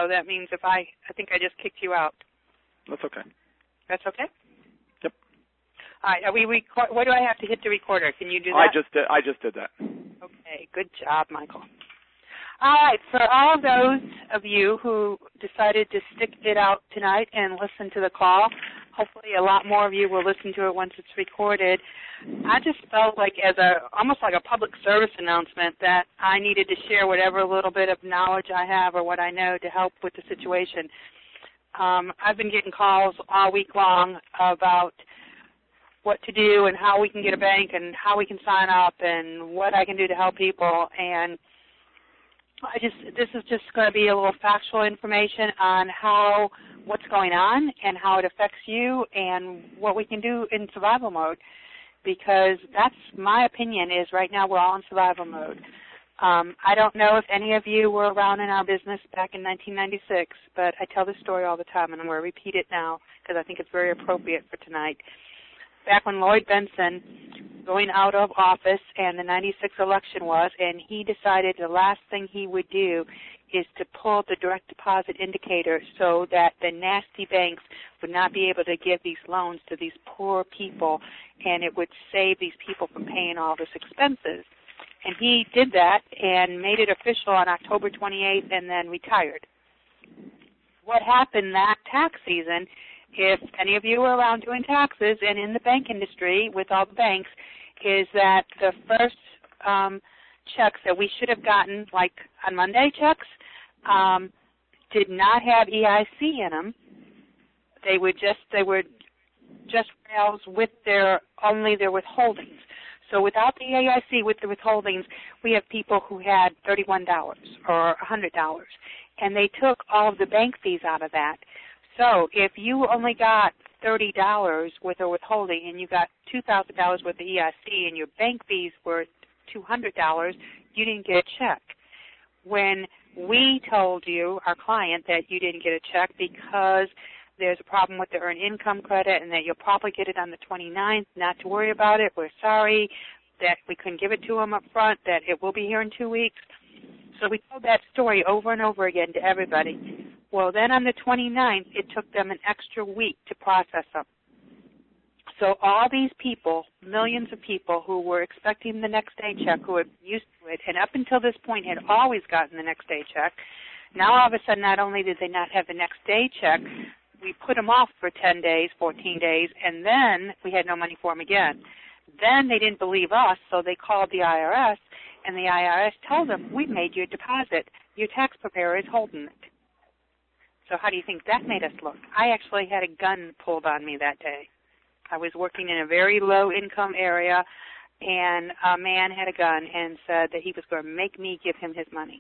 so that means if I think I just kicked you out. That's okay. That's okay? Yep. All right. What do I have to hit the recorder? Can you do that? I just did that. Okay. Good job, Michael. All right. For all those of you who decided to stick it out tonight and listen to the call, hopefully a lot more of you will listen to it once it's recorded. I just felt like almost like a public service announcement that I needed to share whatever little bit of knowledge I have or what I know to help with the situation. I've been getting calls all week long about what to do and how we can get a bank and how we can sign up and what I can do to help people. And this is just going to be a little factual information on what's going on and how it affects you and what we can do in survival mode, because that's my opinion is right now we're all in survival mode. I don't know if any of you were around in our business back in 1996, but I tell this story all the time, and I'm going to repeat it now because I think it's very appropriate for tonight. Back when Lloyd Bentsen going out of office and the 96 election was, and he decided the last thing he would do is to pull the direct deposit indicator so that the nasty banks would not be able to give these loans to these poor people, and it would save these people from paying all this expenses. And he did that and made it official on October 28th and then retired. What happened that tax season, if any of you were around doing taxes and in the bank industry with all the banks, is that the first checks that we should have gotten, like on Monday checks, did not have EIC in them. They were just rails with only their withholdings. So without the EIC with the withholdings, we have people who had $31 or $100, and they took all of the bank fees out of that. So if you only got $30 with a withholding and you got $2,000 with the EIC and your bank fees were $200, you didn't get a check. When we told you, our client, that you didn't get a check because there's a problem with the earned income credit and that you'll probably get it on the 29th, not to worry about it, we're sorry that we couldn't give it to them up front, that it will be here in 2 weeks. So we told that story over and over again to everybody. Well, then on the 29th, it took them an extra week to process them. So all these people, millions of people who were expecting the next day check, who had used to it, and up until this point had always gotten the next day check, now all of a sudden not only did they not have the next day check, we put them off for 10 days, 14 days, and then we had no money for them again. Then they didn't believe us, so they called the IRS, and the IRS told them, we made your deposit. Your tax preparer is holding it. So how do you think that made us look? I actually had a gun pulled on me that day. I was working in a very low-income area, and a man had a gun and said that he was going to make me give him his money.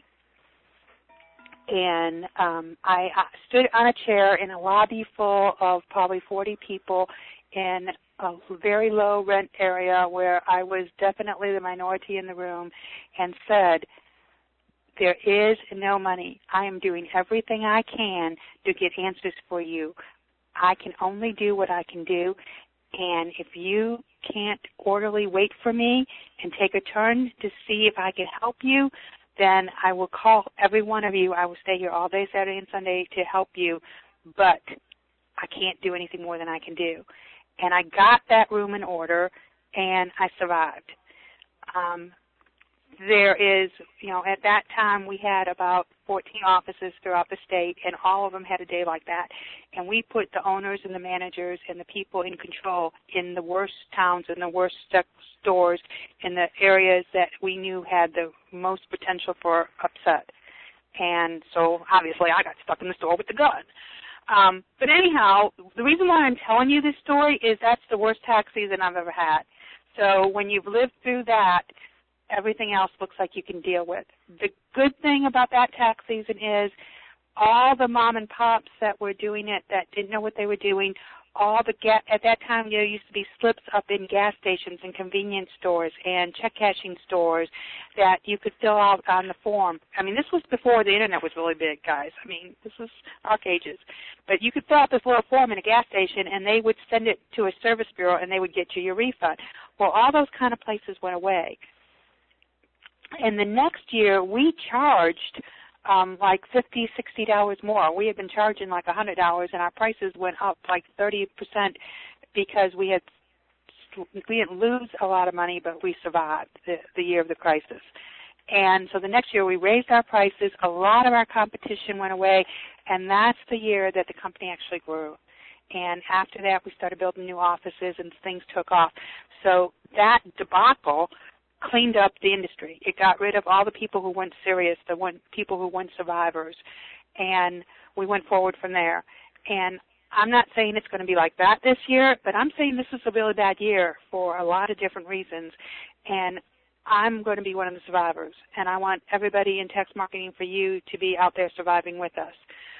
And I stood on a chair in a lobby full of probably 40 people in a very low rent area where I was definitely the minority in the room, and said, there is no money. I am doing everything I can to get answers for you. I can only do what I can do, and if you can't orderly wait for me and take a turn to see if I can help you, then I will call every one of you. I will stay here all day, Saturday and Sunday, to help you, but I can't do anything more than I can do. And I got that room in order, and I survived. There is, at that time we had about 14 offices throughout the state, and all of them had a day like that. And we put the owners and the managers and the people in control in the worst towns and the worst stores in the areas that we knew had the most potential for upset. And so obviously I got stuck in the store with the gun. But anyhow, the reason why I'm telling you this story is that's the worst tax season I've ever had. So when you've lived through that, everything else looks like you can deal with. The good thing about that tax season is all the mom and pops that were doing it that didn't know what they were doing, at that time there used to be slips up in gas stations and convenience stores and check cashing stores that you could fill out on the form. I mean, this was before the internet was really big, guys. I mean, this was arc ages. But you could fill out this little form in a gas station and they would send it to a service bureau and they would get you your refund. Well, all those kind of places went away. And the next year we charged like $50, $60 more. We had been charging like $100, and our prices went up like 30% because we didn't lose a lot of money, but we survived the year of the crisis. And so the next year we raised our prices. A lot of our competition went away, and that's the year that the company actually grew. And after that, we started building new offices, and things took off. So that debacle cleaned up the industry. It got rid of all the people who weren't serious, people who weren't survivors, and we went forward from there. And I'm not saying it's going to be like that this year, but I'm saying this is a really bad year for a lot of different reasons, and I'm going to be one of the survivors, and I want everybody in text marketing for you to be out there surviving with us.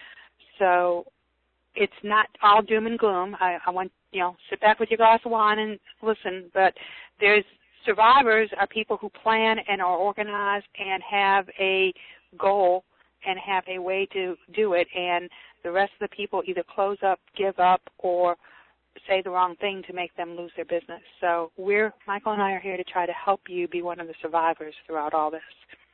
So it's not all doom and gloom. I want, sit back with your glass of wine and listen, but there's survivors are people who plan and are organized and have a goal and have a way to do it, and the rest of the people either close up, give up, or say the wrong thing to make them lose their business. So Michael and I are here to try to help you be one of the survivors throughout all this.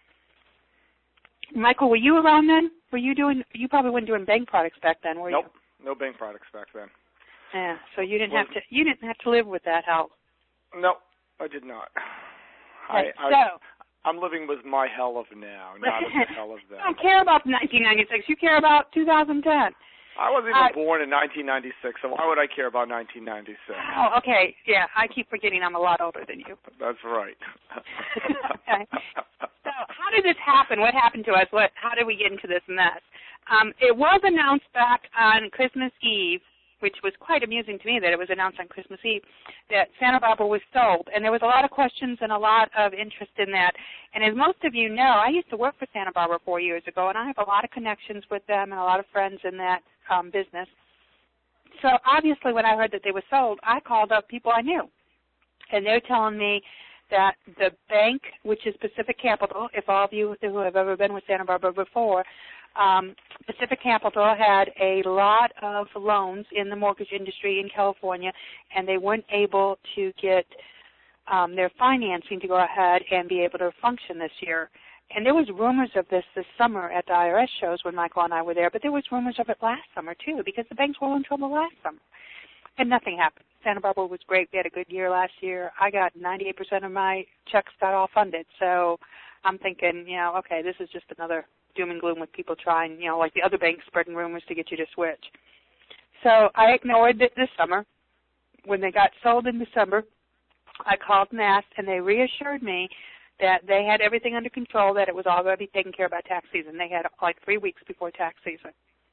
Michael, were you around then? You probably weren't doing bank products back then, were you? Nope, no bank products back then. Yeah, so you didn't have to live with that help. No, I did not. Right, I'm living with my hell of now, not with the hell of then. You don't care about 1996. You care about 2010. I wasn't even born in 1996, so why would I care about 1996? Oh, okay. Yeah, I keep forgetting I'm a lot older than you. That's right. Okay. So how did this happen? What happened to us? How did we get into this mess? It was announced back on Christmas Eve, which was quite amusing to me that it was announced on Christmas Eve, that Santa Barbara was sold. And there was a lot of questions and a lot of interest in that. And as most of you know, I used to work for Santa Barbara 4 years ago, and I have a lot of connections with them and a lot of friends in that business. So obviously when I heard that they were sold, I called up people I knew. And they're telling me that the bank, which is Pacific Capital, if all of you who have ever been with Santa Barbara before, Pacific Capital had a lot of loans in the mortgage industry in California, and they weren't able to get their financing to go ahead and be able to function this year. And there was rumors of this summer at the IRS shows when Michael and I were there, but there was rumors of it last summer too, because the banks were all in trouble last summer. And nothing happened. Santa Barbara was great. We had a good year last year. I got 98% of my checks got all funded. So I'm thinking, okay, this is just another doom and gloom with people trying, like the other banks spreading rumors to get you to switch. So I ignored it this summer. When they got sold in December, I called and asked, and they reassured me that they had everything under control, that it was all going to be taken care of by tax season. They had like 3 weeks before tax season.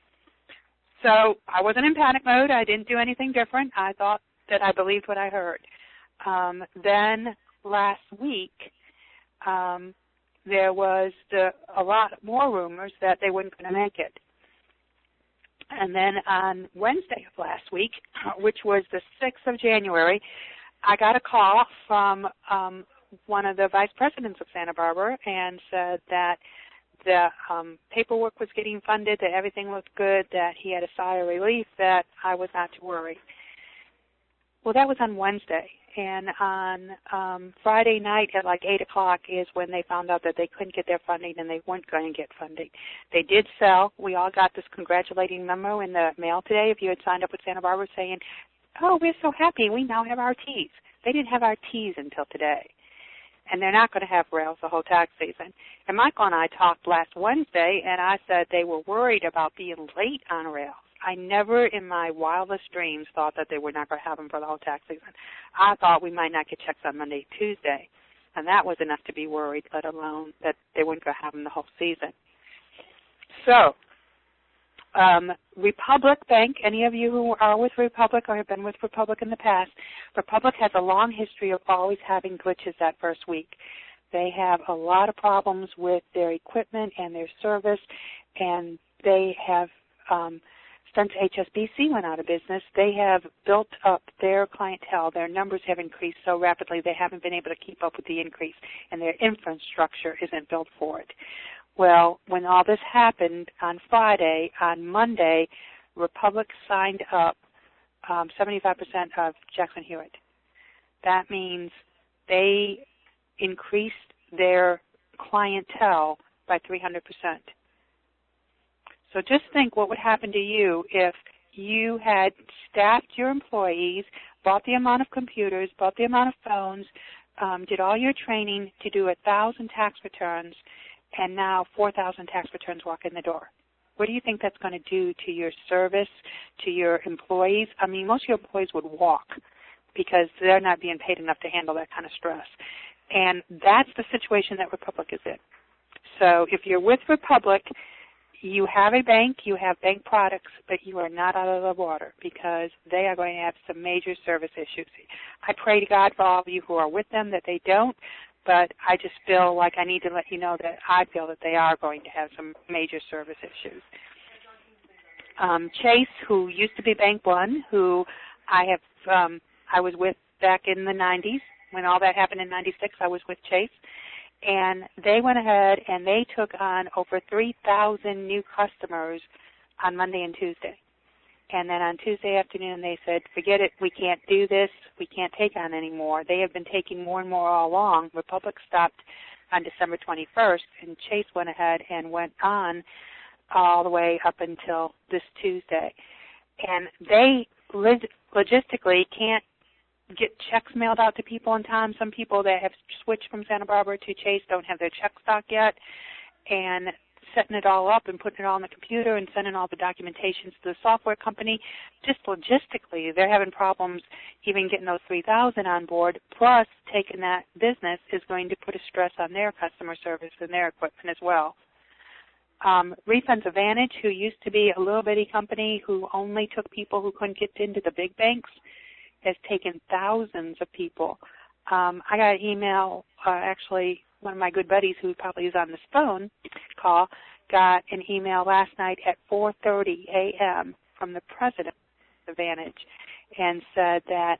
So I wasn't in panic mode. I didn't do anything different. I thought that I believed what I heard. Then last week, there was a lot more rumors that they weren't going to make it. And then on Wednesday of last week, which was the 6th of January, I got a call from one of the vice presidents of Santa Barbara and said that the paperwork was getting funded, that everything looked good, that he had a sigh of relief, that I was not to worry. Well, that was on Wednesday. And on Friday night at like 8 o'clock is when they found out that they couldn't get their funding and they weren't going to get funding. They did sell. We all got this congratulating memo in the mail today if you had signed up with Santa Barbara saying, oh, we're so happy, we now have our Ts. They didn't have our Ts until today. And they're not going to have rails the whole tax season. And Michael and I talked last Wednesday, and I said they were worried about being late on rails. I never in my wildest dreams thought that they were not going to have them for the whole tax season. I thought we might not get checks on Monday, Tuesday, and that was enough to be worried, let alone that they weren't going to have them the whole season. So, Republic Bank, any of you who are with Republic or have been with Republic in the past, Republic has a long history of always having glitches that first week. They have a lot of problems with their equipment and their service, and they have, since HSBC went out of business, they have built up their clientele. Their numbers have increased so rapidly they haven't been able to keep up with the increase, and their infrastructure isn't built for it. Well, when all this happened on Friday, on Monday, Republic signed up 75% of Jackson Hewitt. That means they increased their clientele by 300%. So just think what would happen to you if you had staffed your employees, bought the amount of computers, bought the amount of phones, did all your training to do 1,000 tax returns, and now 4,000 tax returns walk in the door. What do you think that's going to do to your service, to your employees? I mean, most of your employees would walk because they're not being paid enough to handle that kind of stress. And that's the situation that Republic is in. So if you're with Republic, you have a bank, you have bank products, but you are not out of the water because they are going to have some major service issues. I pray to God for all of you who are with them that they don't, but I just feel like I need to let you know that I feel that they are going to have some major service issues. Chase, who used to be Bank One, who I was with back in the 90s. When all that happened in 96, I was with Chase. And they went ahead and they took on over 3,000 new customers on Monday and Tuesday. And then on Tuesday afternoon they said, forget it, we can't do this, we can't take on anymore. They have been taking more and more all along. Republic stopped on December 21st, and Chase went ahead and went on all the way up until this Tuesday. And they logistically can't get checks mailed out to people in time. Some people that have switched from Santa Barbara to Chase don't have their check stock yet, and setting it all up and putting it all on the computer and sending all the documentations to the software company, just logistically, they're having problems even getting those 3,000 on board, plus taking that business is going to put a stress on their customer service and their equipment as well. Refunds Advantage, who used to be a little bitty company who only took people who couldn't get into the big banks, has taken thousands of people. I got an email, actually, one of my good buddies who probably is on this phone call, got an email last night at 4:30 a.m. from the president of Advantage and said that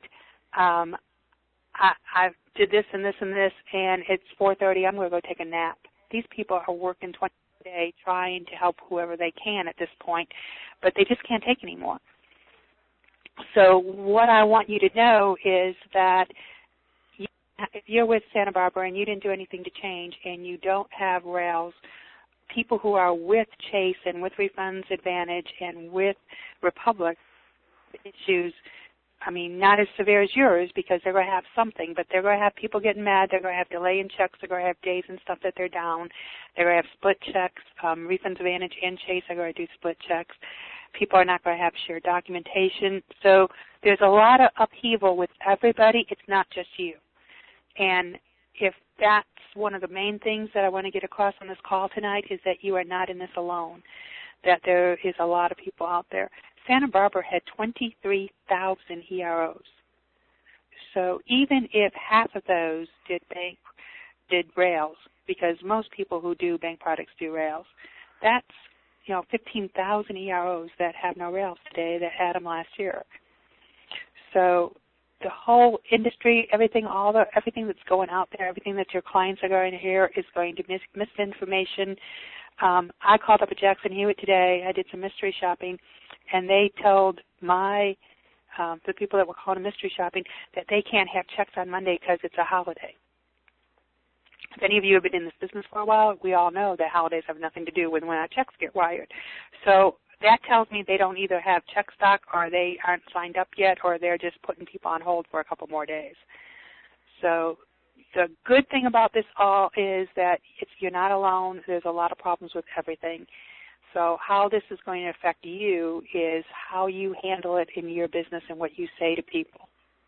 I did this and this and this, and it's 4:30, I'm going to go take a nap. These people are working 20 hours a day trying to help whoever they can at this point, but they just can't take anymore. So what I want you to know is that if you're with Santa Barbara and you didn't do anything to change and you don't have rails, people who are with Chase and with Refunds Advantage and with Republic issues, I mean, not as severe as yours because they're going to have something, but they're going to have people getting mad. They're going to have delay in checks. They're going to have days and stuff that they're down. They're going to have split checks. Refunds Advantage and Chase are going to do split checks. People are not going to have shared documentation. So there's a lot of upheaval with everybody. It's not just you. And if that's one of the main things that I want to get across on this call tonight is that you are not in this alone, that there is a lot of people out there. Santa Barbara had 23,000 EROs. So even if half of those did rails, because most people who do bank products do rails, that's 15,000 EROs that have no rails today that had them last year. So the whole industry, everything that's going out there, everything that your clients are going to hear is going to misinformation. I called up at Jackson Hewitt today. I did some mystery shopping, and they told the people that were calling mystery shopping that they can't have checks on Monday because it's a holiday. If any of you have been in this business for a while, we all know that holidays have nothing to do with when our checks get wired. So that tells me they don't either have check stock or they aren't signed up yet or they're just putting people on hold for a couple more days. So the good thing about this all is that you're not alone. There's a lot of problems with everything. So how this is going to affect you is how you handle it in your business and what you say to people.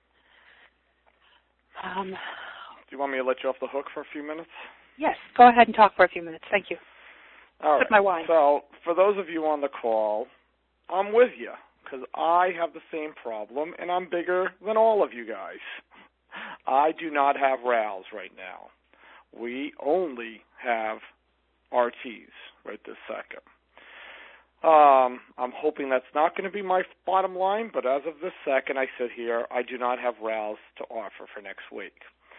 Do you want me to let you off the hook for a few minutes? Yes, go ahead and talk for a few minutes. Thank you. All right. Sip my wine. So for those of you on the call, I'm with you because I have the same problem, and I'm bigger than all of you guys. I do not have RALs right now. We only have RTs right this second. I'm hoping that's not going to be my bottom line, but as of this second I sit here, I do not have RALs to offer for next week.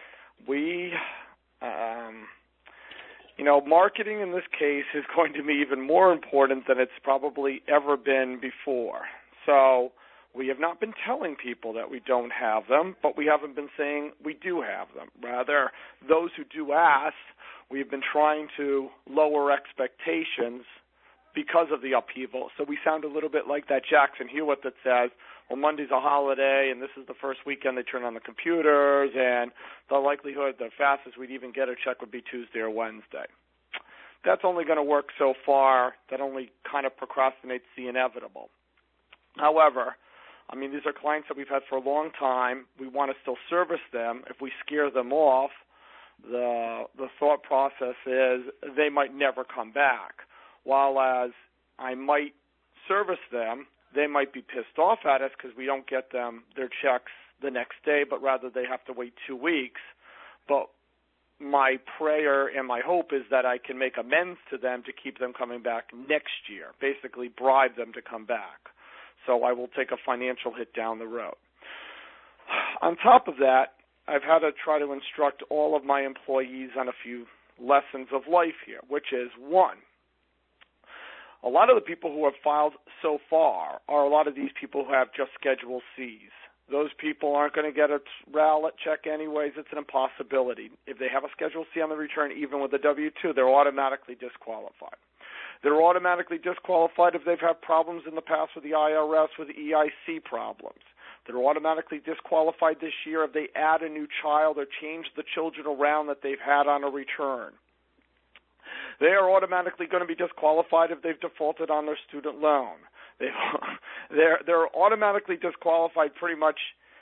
Marketing in this case is going to be even more important than it's probably ever been before. So we have not been telling people that we don't have them, but we haven't been saying we do have them. Rather, those who do ask, we've been trying to lower expectations because of the upheaval. So we sound a little bit like that Jackson Hewitt that says, well, Monday's a holiday, and this is the first weekend they turn on the computers, and the likelihood, the fastest we'd even get a check would be Tuesday or Wednesday. That's only going to work so far. That only kind of procrastinates the inevitable. However, I mean, these are clients that we've had for a long time. We want to still service them. If we scare them off, the thought process is they might never come back. While as I might service them, they might be pissed off at us because we don't get them their checks the next day, but rather they have to wait 2 weeks. But my prayer and my hope is that I can make amends to them to keep them coming back next year, basically bribe them to come back. So I will take a financial hit down the road. On top of that, I've had to try to instruct all of my employees on a few lessons of life here, which is, one, a lot of the people who have filed so far are a lot of these people who have just Schedule Cs. Those people aren't going to get a RAL check anyways. It's an impossibility. If they have a Schedule C on the return, even with a W-2, they're automatically disqualified. They're automatically disqualified if they've had problems in the past with the IRS, with EIC problems. They're automatically disqualified this year if they add a new child or change the children around that they've had on a return. They are automatically going to be disqualified if they've defaulted on their student loan. They're automatically disqualified pretty much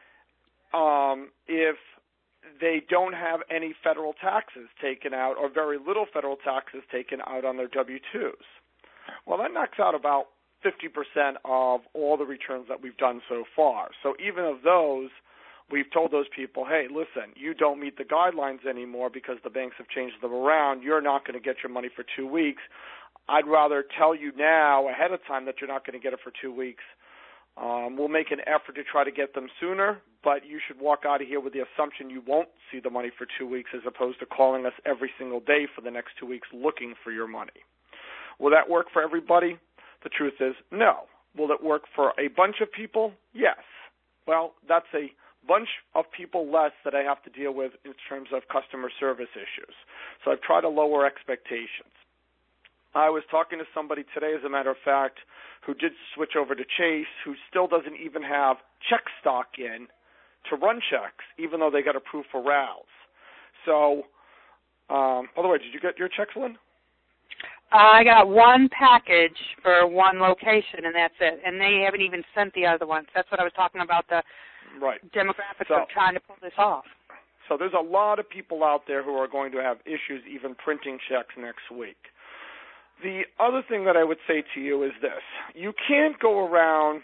if they don't have any federal taxes taken out or very little federal taxes taken out on their W-2s. Well, that knocks out about 50% of all the returns that we've done so far. So even of those, we've told those people, hey, listen, you don't meet the guidelines anymore because the banks have changed them around. You're not going to get your money for 2 weeks. I'd rather tell you now ahead of time that you're not going to get it for 2 weeks. We'll make an effort to try to get them sooner, but you should walk out of here with the assumption you won't see the money for 2 weeks as opposed to calling us every single day for the next 2 weeks looking for your money. Will that work for everybody? The truth is, no. Will it work for a bunch of people? Yes. Well, that's a bunch of people less that I have to deal with in terms of customer service issues. So I've tried to lower expectations. I was talking to somebody today, as a matter of fact, who did switch over to Chase, who still doesn't even have check stock in to run checks, even though they got approved for RALs. So, by the way, did you get your checks, Lynn? I got one package for one location, and that's it. And they haven't even sent the other ones. That's what I was talking about, the demographics of trying to pull this off. So there's a lot of people out there who are going to have issues even printing checks next week. The other thing that I would say to you is this. You can't go around,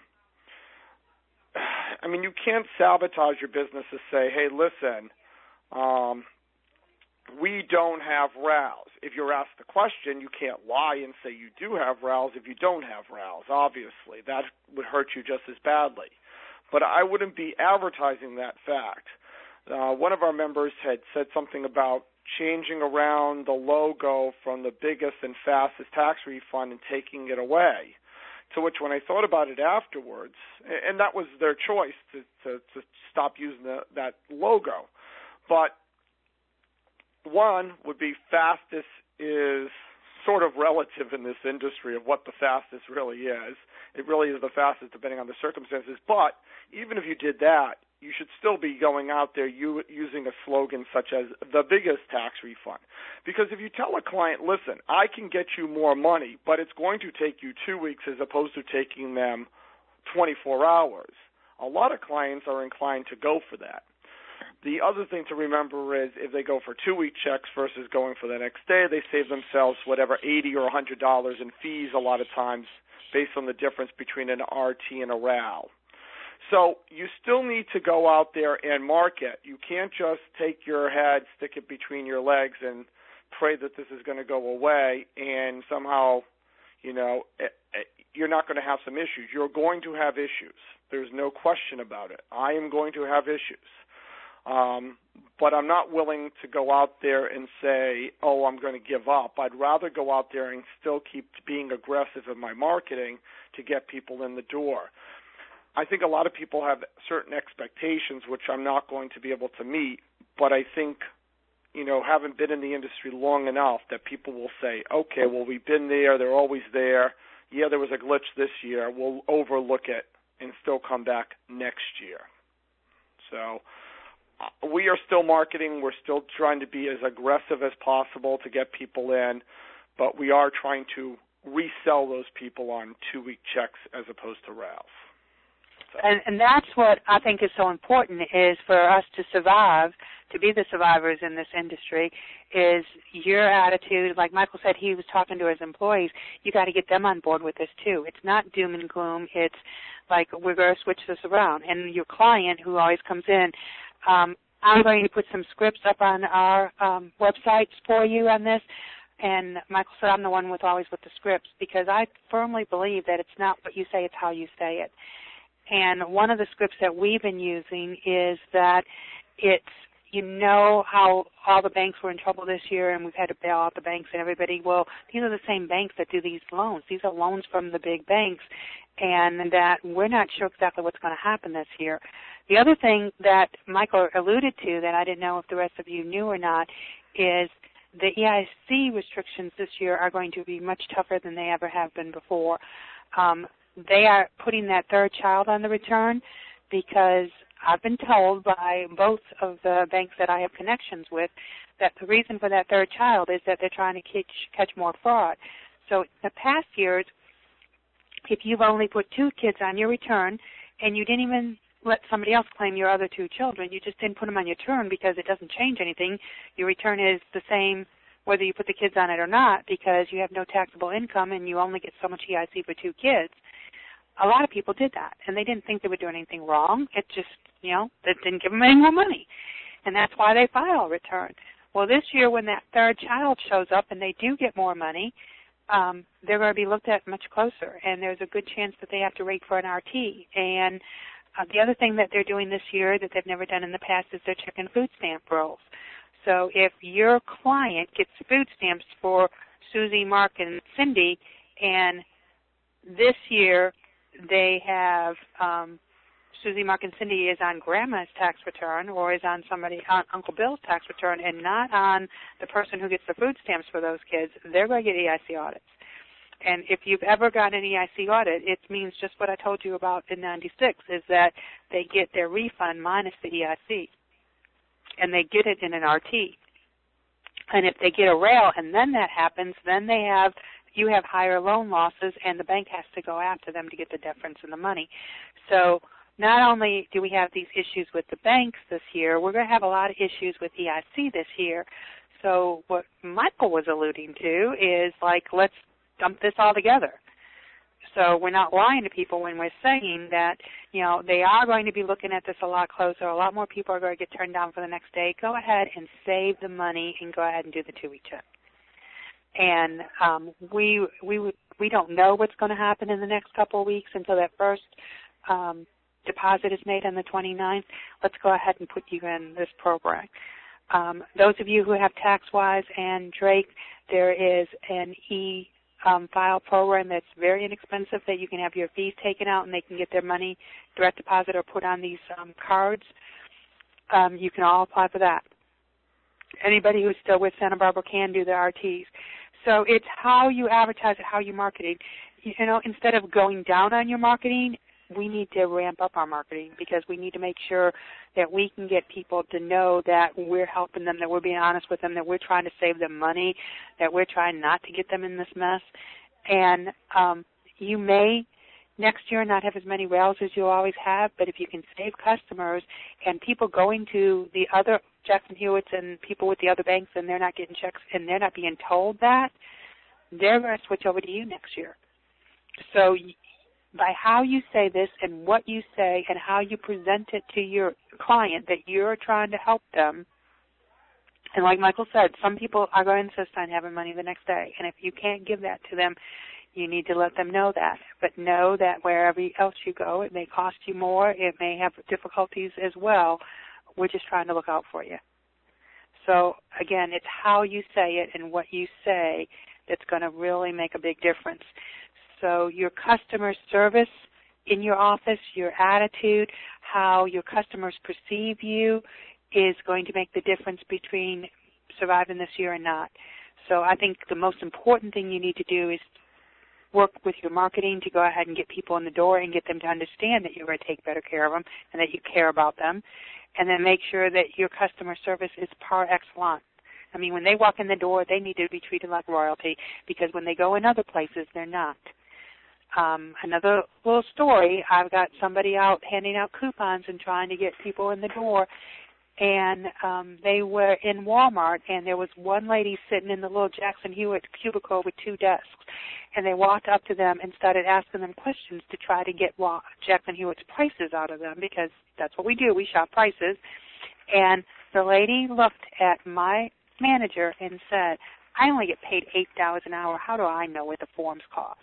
you can't sabotage your business to say, hey, listen, we don't have RALs. If you're asked the question, you can't lie and say you do have RALs if you don't have RALs, obviously. That would hurt you just as badly. But I wouldn't be advertising that fact. One of our members had said something about changing around the logo from the biggest and fastest tax refund and taking it away, to which when I thought about it afterwards, and that was their choice to stop using that logo, but one would be fastest is sort of relative in this industry of what the fastest really is. It really is the fastest depending on the circumstances, but even if you did that, you should still be going out there using a slogan such as the biggest tax refund. Because if you tell a client, listen, I can get you more money, but it's going to take you 2 weeks as opposed to taking them 24 hours, a lot of clients are inclined to go for that. The other thing to remember is if they go for 2-week checks versus going for the next day, they save themselves whatever $80 or $100 in fees a lot of times based on the difference between an RT and a RAL. So you still need to go out there and market. You can't just take your head, stick it between your legs, and pray that this is going to go away and somehow, you're not going to have some issues. You're going to have issues. There's no question about it. I am going to have issues. But I'm not willing to go out there and say, oh, I'm going to give up. I'd rather go out there and still keep being aggressive in my marketing to get people in the door. I think a lot of people have certain expectations, which I'm not going to be able to meet, but I think, haven't been in the industry long enough that people will say, okay, well, we've been there, they're always there. Yeah, there was a glitch this year. We'll overlook it and still come back next year. So we are still marketing. We're still trying to be as aggressive as possible to get people in, but we are trying to resell those people on 2-week checks as opposed to RALs. So. And that's what I think is so important, is for us to survive, to be the survivors in this industry, is your attitude. Like Michael said, he was talking to his employees. You got to get them on board with this too. It's not doom and gloom. It's like, we're going to switch this around. And your client, who always comes in, I'm going to put some scripts up on our websites for you on this. And Michael said, I'm the one always with the scripts, because I firmly believe that it's not what you say, it's how you say it. And one of the scripts that we've been using is that it's, how all the banks were in trouble this year and we've had to bail out the banks and everybody. Well, these are the same banks that do these loans. These are loans from the big banks, and that we're not sure exactly what's going to happen this year. The other thing that Michael alluded to that I didn't know if the rest of you knew or not is the EIC restrictions this year are going to be much tougher than they ever have been before. They are putting that third child on the return, because I've been told by both of the banks that I have connections with that the reason for that third child is that they're trying to catch more fraud. So in the past years, if you've only put 2 kids on your return and you didn't even let somebody else claim your other 2 children, you just didn't put them on your return because it doesn't change anything. Your return is the same whether you put the kids on it or not, because you have no taxable income and you only get so much EIC for 2 kids. A lot of people did that, and they didn't think they were doing anything wrong. It just, that didn't give them any more money, and that's why they file a return. Well, this year when that third child shows up and they do get more money, they're going to be looked at much closer, and there's a good chance that they have to rate for an RT. And the other thing that they're doing this year that they've never done in the past is they're checking food stamp rolls. So if your client gets food stamps for Susie, Mark, and Cindy, and this year they have Susie, Mark, and Cindy is on Grandma's tax return or is on Uncle Bill's tax return and not on the person who gets the food stamps for those kids, they're going to get EIC audits. And if you've ever gotten an EIC audit, it means just what I told you about in 96, is that they get their refund minus the EIC, and they get it in an RT. And if they get a rail and then that happens, then you have higher loan losses, and the bank has to go after them to get the difference in the money. So not only do we have these issues with the banks this year, we're going to have a lot of issues with EIC this year. So what Michael was alluding to is, let's dump this all together. So we're not lying to people when we're saying that, they are going to be looking at this a lot closer. A lot more people are going to get turned down for the next day. Go ahead and save the money and go ahead and do the 2-week check. And we don't know what's going to happen in the next couple of weeks until that first deposit is made on the 29th. Let's go ahead and put you in this program. Those of you who have TaxWise and Drake, there is an file program that's very inexpensive that you can have your fees taken out and they can get their money direct deposit or put on these cards. You can all apply for that. Anybody who's still with Santa Barbara can do the RTs. So it's how you advertise it, how you market it. Instead of going down on your marketing, we need to ramp up our marketing, because we need to make sure that we can get people to know that we're helping them, that we're being honest with them, that we're trying to save them money, that we're trying not to get them in this mess. And you may next year not have as many rails as you always have, but if you can save customers and people going to the other Jackson Hewitts and people with the other banks and they're not getting checks and they're not being told that, they're going to switch over to you next year. So by how you say this and what you say and how you present it to your client that you're trying to help them, and like Michael said, some people are going to insist on having money the next day, and if you can't give that to them, you need to let them know that. But know that wherever else you go, it may cost you more, it may have difficulties as well. We're just trying to look out for you. So, again, it's how you say it and what you say that's going to really make a big difference. So your customer service in your office, your attitude, how your customers perceive you is going to make the difference between surviving this year or not. So I think the most important thing you need to do is work with your marketing to go ahead and get people in the door and get them to understand that you're going to take better care of them and that you care about them. And then make sure that your customer service is par excellence. I mean, when they walk in the door, they need to be treated like royalty, because when they go in other places, they're not. Another little story, I've got somebody out handing out coupons and trying to get people in the door, and they were in Walmart, and there was one lady sitting in the little Jackson Hewitt cubicle with 2 desks, and they walked up to them and started asking them questions to try to get Jackson Hewitt's prices out of them, because that's what we do, we shop prices. And the lady looked at my manager and said, I only get paid $8 an hour. How do I know what the forms cost?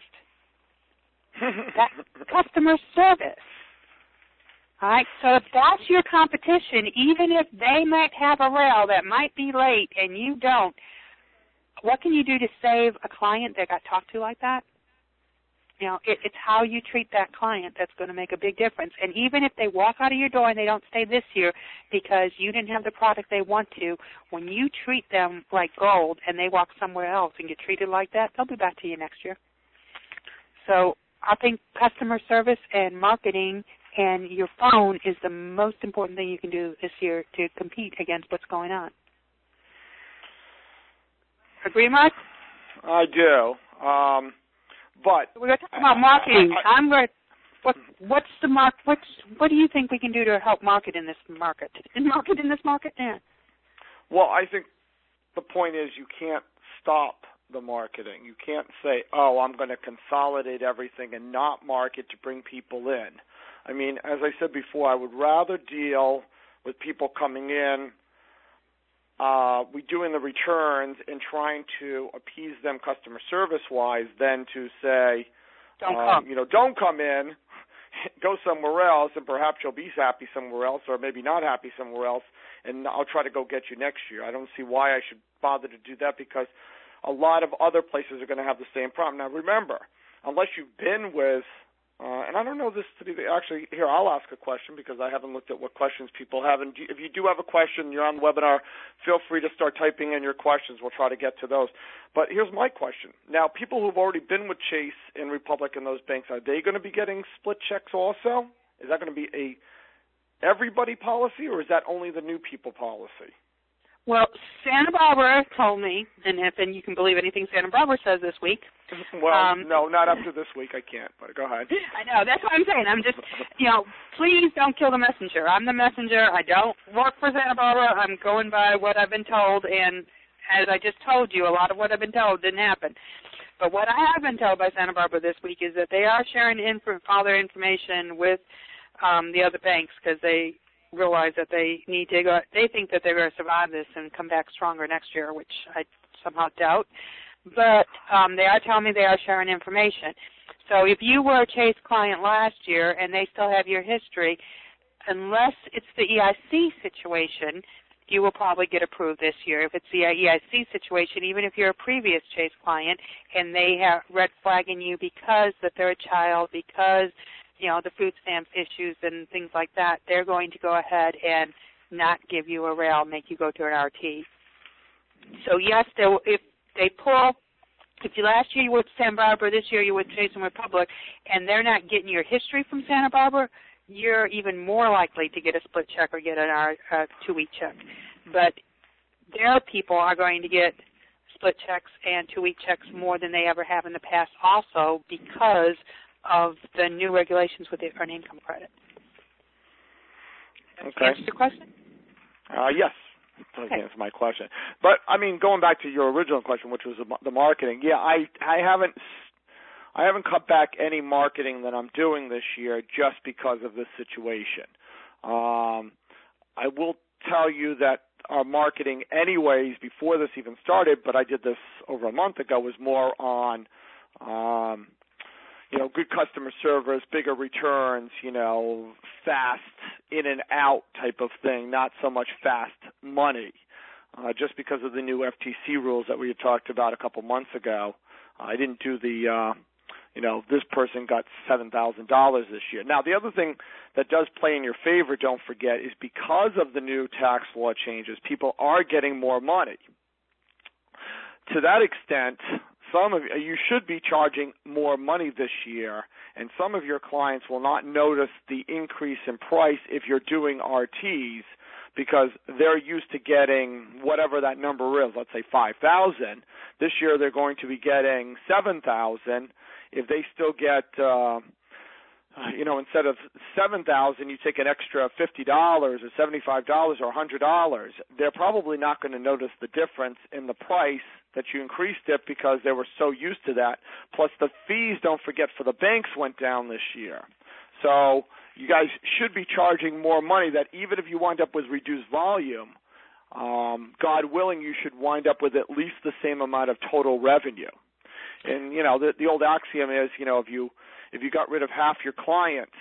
That's customer service. All right, so if that's your competition, even if they might have a rail that might be late and you don't, what can you do to save a client that got talked to like that? You know, it's how you treat that client that's going to make a big difference. And even if they walk out of your door and they don't stay this year because you didn't have the product they want to, when you treat them like gold and they walk somewhere else and get treated like that, they'll be back to you next year. So I think customer service and marketing and your phone is the most important thing you can do this year to compete against what's going on. Agree, Mark? I do. But we're going to talk about marketing. What do you think we can do to help market in this market? Market in this market? Yeah. Well, I think the point is you can't stop the marketing. You can't say, oh, I'm going to consolidate everything and not market to bring people in. I mean, as I said before, I would rather deal with people coming in, we doing the returns and trying to appease them customer service-wise than to say, don't come in, go somewhere else, and perhaps you'll be happy somewhere else or maybe not happy somewhere else, and I'll try to go get you next year. I don't see why I should bother to do that, because a lot of other places are going to have the same problem. Now, remember, unless you've been with and I don't know this to be actually here. I'll ask a question because I haven't looked at what questions people have. And if you do have a question, you're on the webinar, feel free to start typing in your questions. We'll try to get to those. But here's my question. Now, people who've already been with Chase and Republic and those banks, are they going to be getting split checks also? Is that going to be a everybody policy, or is that only the new people policy? Well, Santa Barbara told me, and you can believe anything Santa Barbara says this week. Well, no, not up to this week. I can't, but go ahead. I know. That's what I'm saying. I'm just, please don't kill the messenger. I'm the messenger. I don't work for Santa Barbara. I'm going by what I've been told, and as I just told you, a lot of what I've been told didn't happen. But what I have been told by Santa Barbara this week is that they are sharing all their information with the other banks, because they realize that they need to go. They think that they're going to survive this and come back stronger next year, which I somehow doubt. But they are telling me they are sharing information. So if you were a Chase client last year and they still have your history, unless it's the EIC situation, you will probably get approved this year. If it's the EIC situation, even if you're a previous Chase client and they have red flagging you because that they're a child, because the food stamps issues and things like that, they're going to go ahead and not give you a rail, make you go to an RT. So, yes, if last year you were with Santa Barbara, this year you're with Chase and Republic, and they're not getting your history from Santa Barbara, you're even more likely to get a split check or get a 2-week check. But their people are going to get split checks and 2-week checks more than they ever have in the past also, because of the new regulations with the earned income credit. Okay. Answer your question? Yes. Okay. Answer my question. But, going back to your original question, which was the marketing, I haven't cut back any marketing that I'm doing this year just because of this situation. I will tell you that our marketing anyways, before this even started, but I did this over a month ago, was more on good customer service, bigger returns, fast in and out type of thing, not so much fast money. Just because of the new FTC rules that we had talked about a couple months ago, I didn't do the, this person got $7,000 this year. Now, the other thing that does play in your favor, don't forget, is because of the new tax law changes, people are getting more money. to that extent, some of you should be charging more money this year, and some of your clients will not notice the increase in price if you're doing RTs, because they're used to getting whatever that number is, let's say 5,000. This year they're going to be getting 7,000. If they still get, instead of 7,000, you take an extra $50 or $75 or $100, they're probably not going to notice the difference in the price that you increased it because they were so used to that. Plus the fees, don't forget, for the banks went down this year. So you guys should be charging more money that even if you wind up with reduced volume, God willing, you should wind up with at least the same amount of total revenue. And, the old axiom is, if you got rid of half your clients,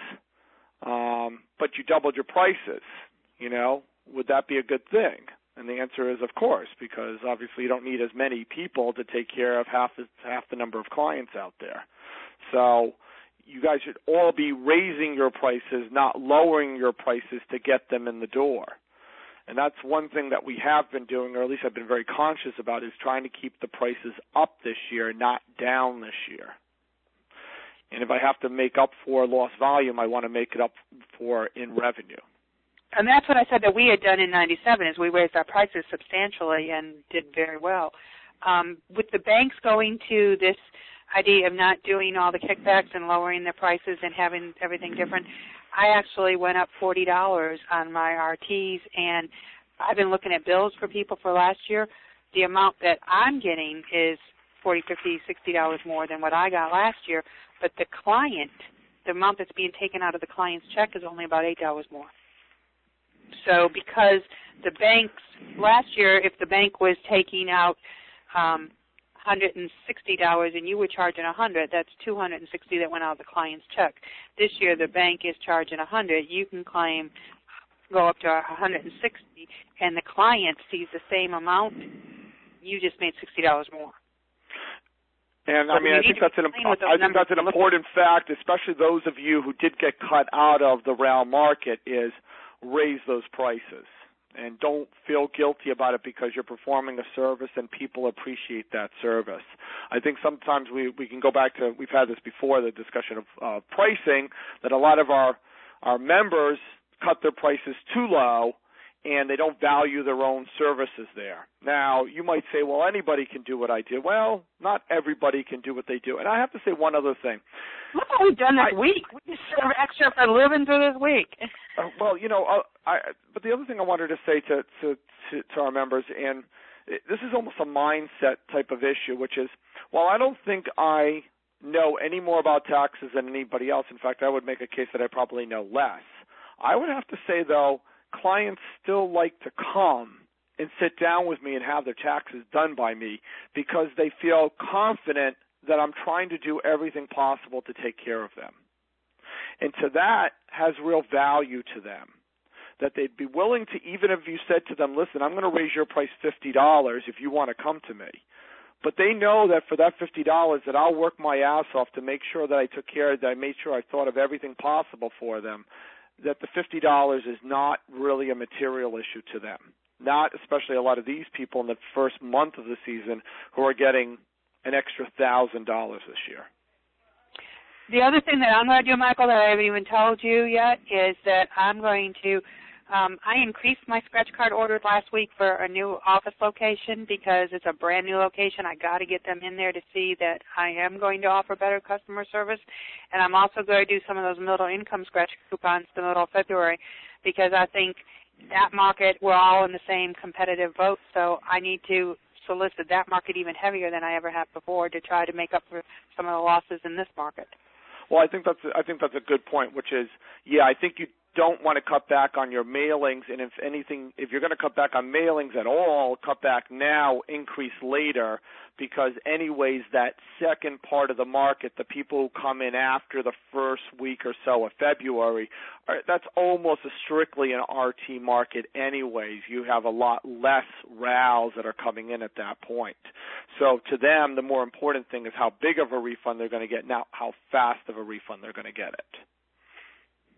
but you doubled your prices, would that be a good thing? And the answer is, of course, because obviously you don't need as many people to take care of half the number of clients out there. So you guys should all be raising your prices, not lowering your prices to get them in the door. And that's one thing that we have been doing, or at least I've been very conscious about, is trying to keep the prices up this year, not down this year. And if I have to make up for lost volume, I want to make it up for in revenue. And that's what I said that we had done in 97 is we raised our prices substantially and did very well. With the banks going to this idea of not doing all the kickbacks and lowering their prices and having everything different, I actually went up $40 on my RTs, and I've been looking at bills for people for last year. The amount that I'm getting is $40, $50, $60 more than what I got last year, but the amount that's being taken out of the client's check is only about $8 more. So because the banks, last year, if the bank was taking out $160 and you were charging $100, that's $260 that went out of the client's check. This year the bank is charging $100. You can go up to $160, and the client sees the same amount. You just made $60 more. And I think that's an important fact, especially those of you who did get cut out of the RAL market, is raise those prices. And don't feel guilty about it because you're performing a service and people appreciate that service. I think sometimes we can go back to, we've had this before, the discussion of pricing, that a lot of our members cut their prices too low and they don't value their own services there. Now, you might say, well, anybody can do what I do. Well, not everybody can do what they do. And I have to say one other thing. Look what we've done this week. We just serve extra for living through this week. But the other thing I wanted to say to our members, and this is almost a mindset type of issue, which is, while I don't think I know any more about taxes than anybody else, in fact, I would make a case that I probably know less, I would have to say, though, clients still like to come and sit down with me and have their taxes done by me because they feel confident that I'm trying to do everything possible to take care of them. And to that has real value to them, that they'd be willing to, even if you said to them, listen, I'm going to raise your price $50 if you want to come to me. But they know that for that $50 that I'll work my ass off to make sure that I took care of, that I made sure I thought of everything possible for them, that the $50 is not really a material issue to them. Not especially a lot of these people in the first month of the season who are getting an extra $1,000 this year. The other thing that I'm going to do, Michael, that I haven't even told you yet, is that I'm going to I increased my scratch card orders last week for a new office location because it's a brand new location. I got to get them in there to see that I am going to offer better customer service. And I'm also going to do some of those middle income scratch coupons the middle of February because I think that market, we're all in the same competitive boat, so I need to solicit that market even heavier than I ever have before to try to make up for some of the losses in this market. Well, I think that's a good point, which is, I think you don't want to cut back on your mailings, and if anything, if you're going to cut back on mailings at all, cut back now, increase later, because anyways, that second part of the market, the people who come in after the first week or so of February, that's almost strictly an RT market anyways. You have a lot less RALs that are coming in at that point. So to them, the more important thing is how big of a refund they're going to get, not how fast of a refund they're going to get it.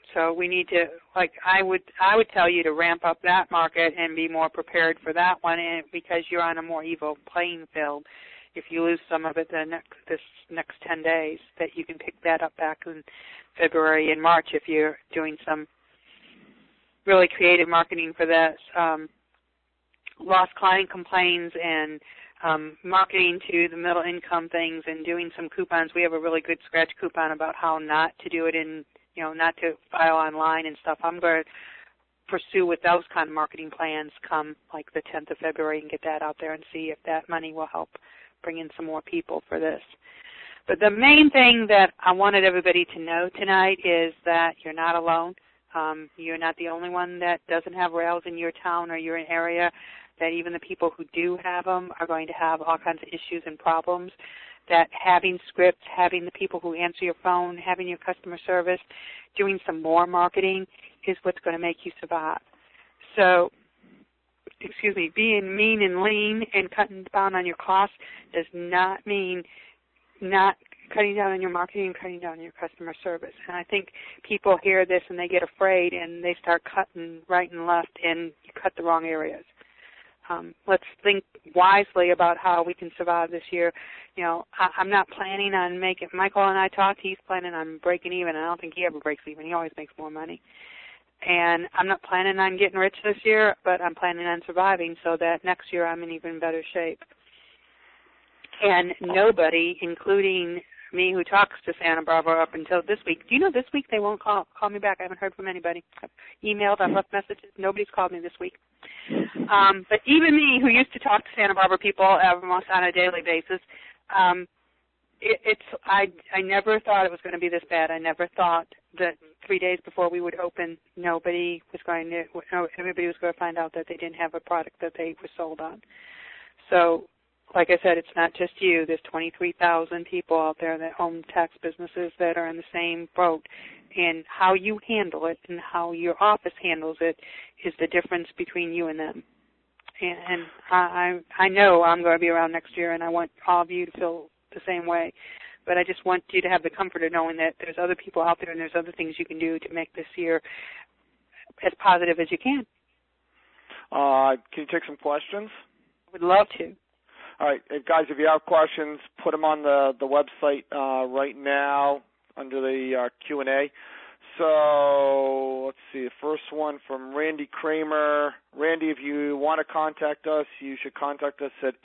So we need to, like, I would tell you to ramp up that market and be more prepared for that one, and because you're on a more even playing field. If you lose some of it this next 10 days, that you can pick that up back in February and March if you're doing some really creative marketing for this. Lost client complaints and marketing to the middle income things and doing some coupons. We have a really good scratch coupon about how not to do it in, not to file online and stuff. I'm going to pursue with those kind of marketing plans come like the 10th of February and get that out there and see if that money will help bring in some more people for this. But the main thing that I wanted everybody to know tonight is that you're not alone. You're not the only one that doesn't have rails in your town or your area, that even the people who do have them are going to have all kinds of issues and problems, that having scripts, having the people who answer your phone, having your customer service, doing some more marketing is what's going to make you survive. So, being mean and lean and cutting down on your costs does not mean not cutting down on your marketing and cutting down on your customer service. And I think people hear this and they get afraid and they start cutting right and left and you cut the wrong areas. Let's think wisely about how we can survive this year. I'm not planning on making, Michael and I talked, he's planning on breaking even. I don't think he ever breaks even. He always makes more money. And I'm not planning on getting rich this year, but I'm planning on surviving so that next year I'm in even better shape. And nobody, including me who talks to Santa Barbara up until this week, do you know this week they won't call me back? I haven't heard from anybody. I've emailed, I've left messages. Nobody's called me this week. But even me, who used to talk to Santa Barbara people almost on a daily basis, I never thought it was going to be this bad. I never thought that 3 days before we would open, everybody was going to find out that they didn't have a product that they were sold on. So, like I said, it's not just you. There's 23,000 people out there that own tax businesses that are in the same boat. And how you handle it and how your office handles it is the difference between you and them. And I know I'm going to be around next year, and I want all of you to feel the same way. But I just want you to have the comfort of knowing that there's other people out there and there's other things you can do to make this year as positive as you can. Can you take some questions? I would love to. All right, guys, if you have questions, put them on the website right now under the Q&A. So let's see, the first one from Randy Kramer. Randy, if you want to contact us, you should contact us at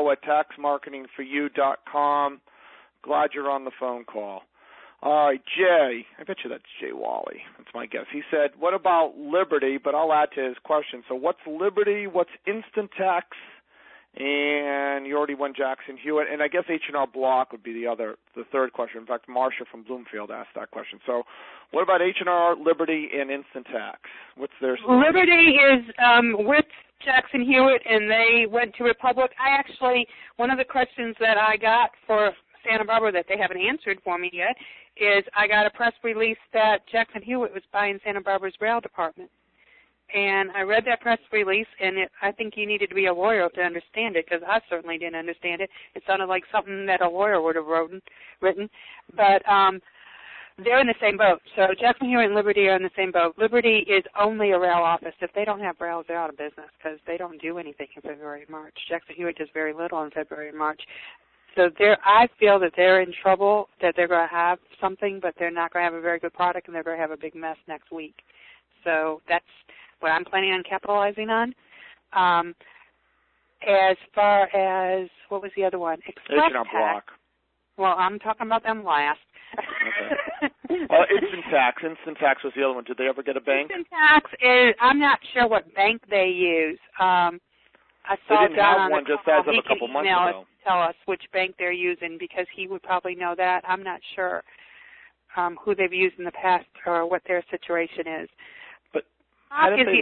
info@taxmarketingforyou.com. Glad you're on the phone call. All right, Jay, I bet you that's Jay Wally. That's my guess. He said, what about Liberty? But I'll add to his question. So what's Liberty? What's Instant Tax? And you already went Jackson Hewitt, and I guess H&R Block would be the third question. In fact, Marcia from Bloomfield asked that question. So what about H&R, Liberty, and Instant Tax? What's their story? Liberty is with Jackson Hewitt, and they went to Republic. One of the questions that I got for Santa Barbara that they haven't answered for me yet is I got a press release that Jackson Hewitt was buying Santa Barbara's rail department. And I read that press release, and I think you needed to be a lawyer to understand it, because I certainly didn't understand it. It sounded like something that a lawyer would have written. But they're in the same boat. So Jackson Hewitt and Liberty are in the same boat. Liberty is only a rail office. If they don't have rails, they're out of business, because they don't do anything in February and March. Jackson Hewitt does very little in February and March. So I feel that they're in trouble, that they're going to have something, but they're not going to have a very good product, and they're going to have a big mess next week. So that's what I'm planning on capitalizing on. As far as, what was the other one? Express H&R Tax. Block. Well, I'm talking about them last. Okay. Instant Tax was the other one. Did they ever get a bank? Instant Tax is, I'm not sure what bank they use. I saw they didn't John have on one the just call. as of a couple months ago. ago. Tell us which bank they're using, because he would probably know that. I'm not sure who they've used in the past or what their situation is. But hadn't they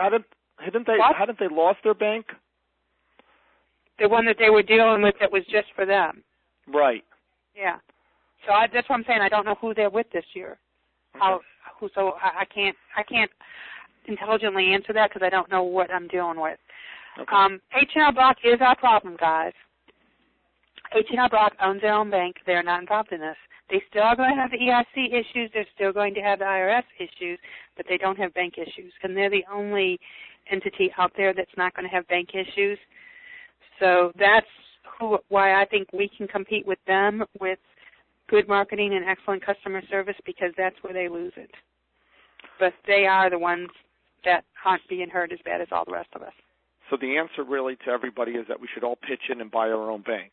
lost their bank? The one that they were dealing with that was just for them. Right. Yeah. So that's what I'm saying. I don't know who they're with this year. Okay. So I can't intelligently answer that because I don't know what I'm dealing with. Okay. H&R Block is our problem, guys. H&R Block owns their own bank. They're not involved in this. They still are going to have the EIC issues. They're still going to have the IRS issues, but they don't have bank issues. And they're the only entity out there that's not going to have bank issues. So that's why I think we can compete with them with good marketing and excellent customer service, because that's where they lose it. But they are the ones that aren't being hurt as bad as all the rest of us. So the answer really to everybody is that we should all pitch in and buy our own bank.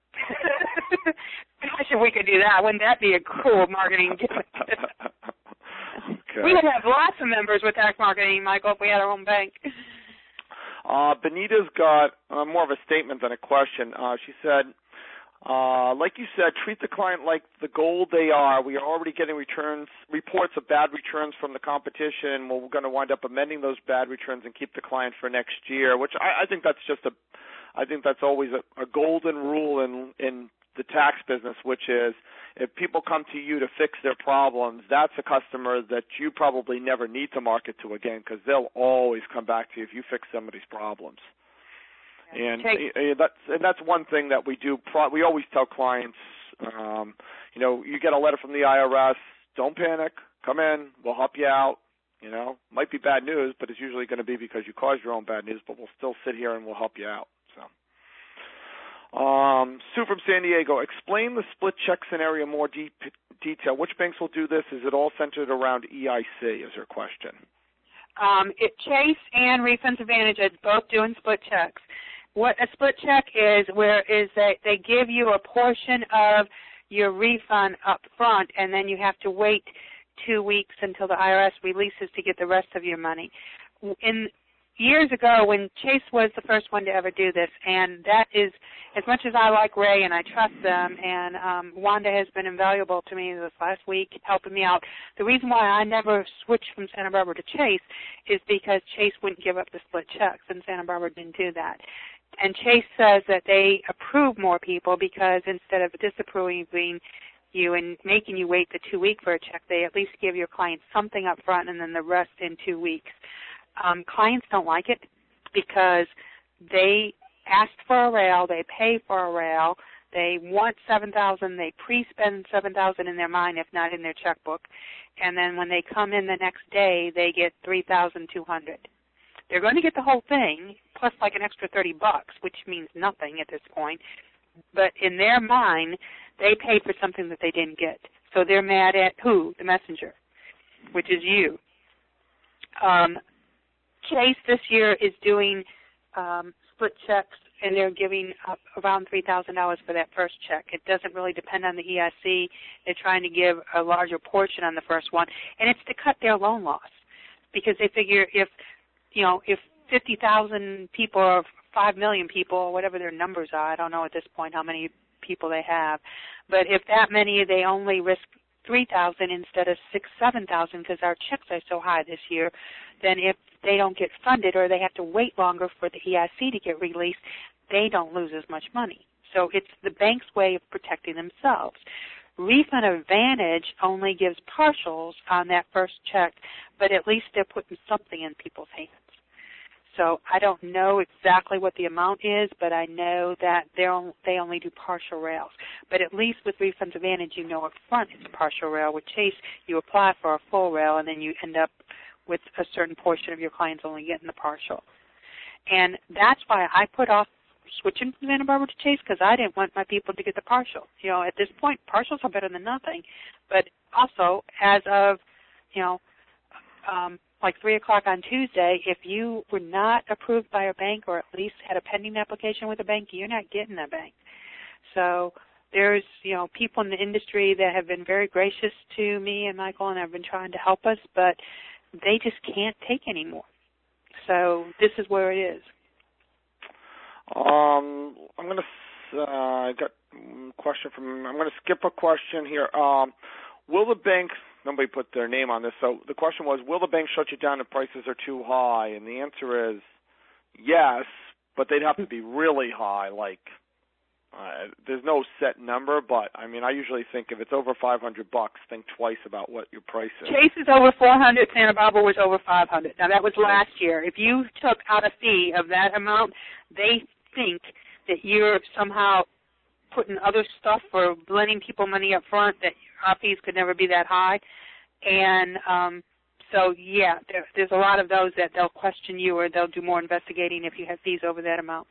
Gosh, if we could do that, wouldn't that be a cool marketing gimmick? Okay. We would have lots of members with tax marketing, Michael, if we had our own bank. Benita's got more of a statement than a question. She said, like you said, treat the client like the gold they are. We are already getting reports of bad returns from the competition. Well, we're going to wind up amending those bad returns and keep the client for next year, which I think that's just I think that's always a golden rule in the tax business, which is if people come to you to fix their problems, that's a customer that you probably never need to market to again, because they'll always come back to you if you fix somebody's problems. And that's one thing that we do. We always tell clients, you get a letter from the IRS, don't panic, come in, we'll help you out. Might be bad news, but it's usually going to be because you caused your own bad news, but we'll still sit here and we'll help you out. Sue from San Diego, explain the split check scenario in more detail. Which banks will do this? Is it all centered around EIC is her question. Chase and Refunds Advantage are both doing split checks. What a split check is that they give you a portion of your refund up front, and then you have to wait 2 weeks until the IRS releases to get the rest of your money. Years ago, when Chase was the first one to ever do this, and that is, as much as I like Ray and I trust them, and Wanda has been invaluable to me this last week, helping me out. The reason why I never switched from Santa Barbara to Chase is because Chase wouldn't give up the split checks, and Santa Barbara didn't do that. And Chase says that they approve more people because instead of disapproving you and making you wait the 2 weeks for a check, they at least give your client something up front and then the rest in 2 weeks. Clients don't like it because they asked for a rail, they pay for a rail, they want $7,000, they pre-spend $7,000 in their mind, if not in their checkbook, and then when they come in the next day, they get $3,200. They're going to get the whole thing plus like an extra $30, which means nothing at this point. But in their mind, they paid for something that they didn't get. So they're mad at who? The messenger, which is you. Chase this year is doing split checks, and they're giving up around $3,000 for that first check. It doesn't really depend on the EIC. They're trying to give a larger portion on the first one, and it's to cut their loan loss because they figure if 50,000 people or 5 million people, or whatever their numbers are, I don't know at this point how many people they have, but if that many, they only risk $3,000 instead of $6,000, $7,000 because our checks are so high this year, then if they don't get funded or they have to wait longer for the EIC to get released, they don't lose as much money. So it's the bank's way of protecting themselves. Refund Advantage only gives partials on that first check, but at least they're putting something in people's hands. So I don't know exactly what the amount is, but I know that they only do partial rails. But at least with Refunds Advantage, you know up front it's a partial rail. With Chase, you apply for a full rail, and then you end up with a certain portion of your clients only getting the partial. And that's why I put off switching from Santa Barbara to Chase, because I didn't want my people to get the partial. At this point, partials are better than nothing. But also, as of, like 3 o'clock on Tuesday, if you were not approved by a bank or at least had a pending application with a bank, you're not getting a bank. So there's, people in the industry that have been very gracious to me and Michael and have been trying to help us, but they just can't take anymore. So this is where it is. I'm going to skip a question here. Will the bank, nobody put their name on this, so the question was, will the bank shut you down if prices are too high? And the answer is yes, but they'd have to be really high, there's no set number, but I usually think if it's over $500, think twice about what your price is. Chase is over $400, Santa Barbara was over $500. Now that was last year. If you took out a fee of that amount, they think that you're somehow put in other stuff or lending people money up front that our fees could never be that high. And so, yeah, there's a lot of those that they'll question you or they'll do more investigating if you have fees over that amount.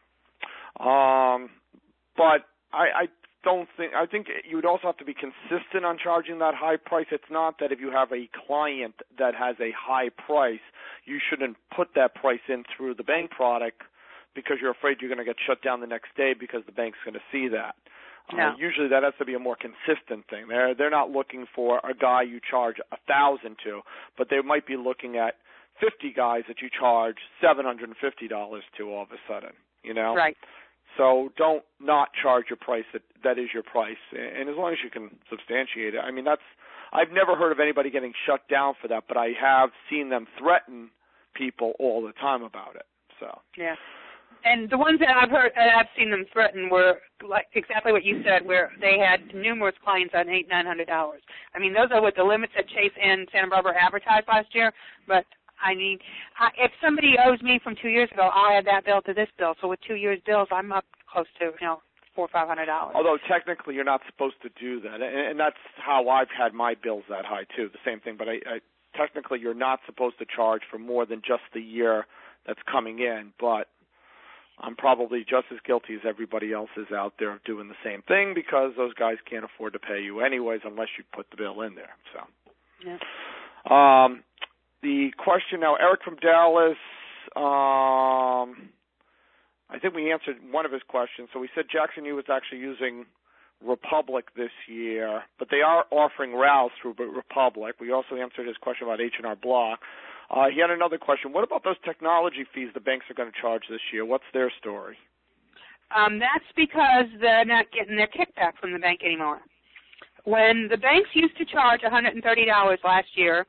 But I don't think, I think you would also have to be consistent on charging that high price. It's not that if you have a client that has a high price, you shouldn't put that price in through the bank product because you're afraid you're going to get shut down the next day because the bank's going to see that. No. Usually that has to be a more consistent thing. They're not looking for a guy you charge $1,000 to, but they might be looking at 50 guys that you charge $750 to all of a sudden, you know? Right. So don't not charge your price that is your price, and as long as you can substantiate it. I mean, I've never heard of anybody getting shut down for that, but I have seen them threaten people all the time about it. So yeah, and the ones that I've heard and I've seen them threaten were like exactly what you said, where they had numerous clients on $800-900. I mean, those are what the limits that Chase and Santa Barbara advertised last year, but. I mean, if somebody owes me from 2 years ago, I'll add that bill to this bill. So with 2 years' bills, I'm up close to, $400 or $500. Although technically you're not supposed to do that, and that's how I've had my bills that high too. The same thing, but I technically you're not supposed to charge for more than just the year that's coming in. But I'm probably just as guilty as everybody else is out there of doing the same thing because those guys can't afford to pay you anyways unless you put the bill in there. So. Yeah. The question now, Eric from Dallas, I think we answered one of his questions. So we said Jackson U was actually using Republic this year, but they are offering RALs through Republic. We also answered his question about H&R Block. He had another question. What about those technology fees the banks are going to charge this year? What's their story? That's because they're not getting their kickback from the bank anymore. When the banks used to charge $130 last year,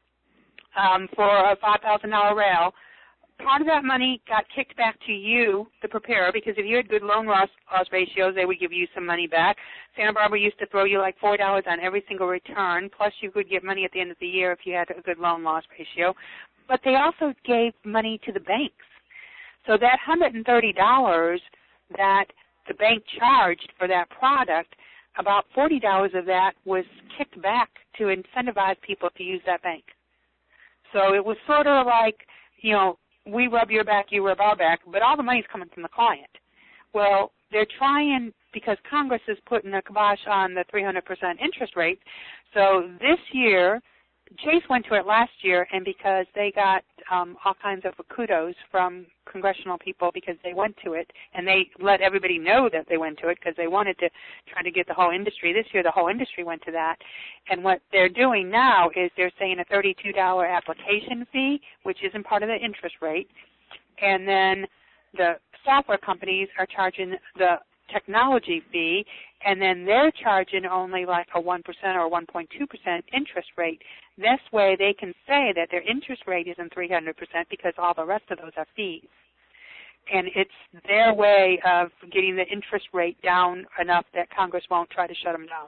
for a $5,000 rail, part of that money got kicked back to you, the preparer, because if you had good loan loss ratios, they would give you some money back. Santa Barbara used to throw you like $4 on every single return, plus you could get money at the end of the year if you had a good loan loss ratio. But they also gave money to the banks. So that $130 that the bank charged for that product, about $40 of that was kicked back to incentivize people to use that bank. So it was sort of like, we rub your back, you rub our back, but all the money's coming from the client. Well, they're trying, because Congress is putting a kibosh on the 300% interest rate. So this year, Chase went to it last year, and because they got all kinds of kudos from congressional people because they went to it, and they let everybody know that they went to it because they wanted to try to get the whole industry. This year, the whole industry went to that. And what they're doing now is they're saying a $32 application fee, which isn't part of the interest rate, and then the software companies are charging the technology fee, and then they're charging only like a 1% or 1.2% interest rate. This way they can say that their interest rate isn't 300% because all the rest of those are fees. And it's their way of getting the interest rate down enough that Congress won't try to shut them down.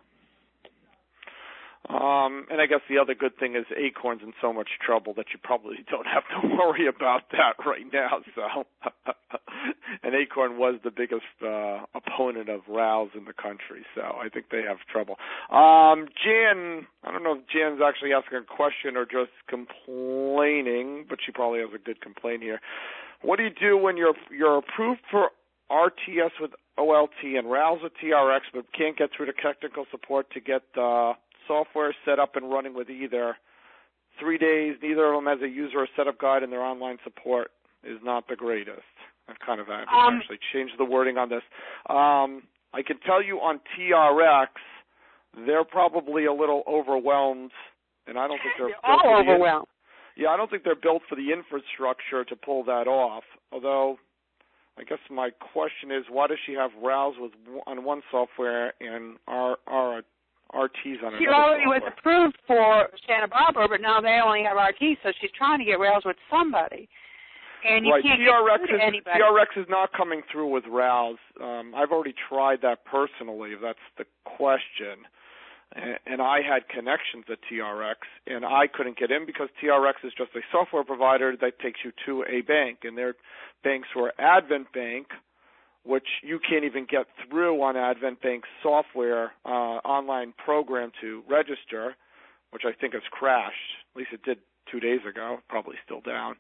And I guess the other good thing is Acorn's in so much trouble that you probably don't have to worry about that right now. So, and Acorn was the biggest opponent of RALs in the country, so I think they have trouble. Jan, I don't know if Jan's actually asking a question or just complaining, but she probably has a good complaint here. What do you do when you're approved for RTS with OLT and RALs with TRX, but can't get through the technical support to get software set up and running with either 3 days? Neither of them has a user or setup guide, and their online support is not the greatest. I've kind of actually changed the wording on this. I can tell you on TRX, they're probably a little overwhelmed, and I don't think they're all overwhelmed. Yeah, I don't think they're built for the infrastructure to pull that off. Although, I guess my question is, why does she have RALs on one software and RTs on another? She already was approved for Santa Barbara, but now they only have RTs, so she's trying to get RALs with somebody. And you can't get through to anybody. TRX is not coming through with RALs. I've already tried that personally, if that's the question. And I had connections at TRX, and I couldn't get in because TRX is just a software provider that takes you to a bank. And their banks were Advent Bank which you can't even get through on Advent Bank's software online program to register, which I think has crashed. At least it did 2 days ago, probably still down.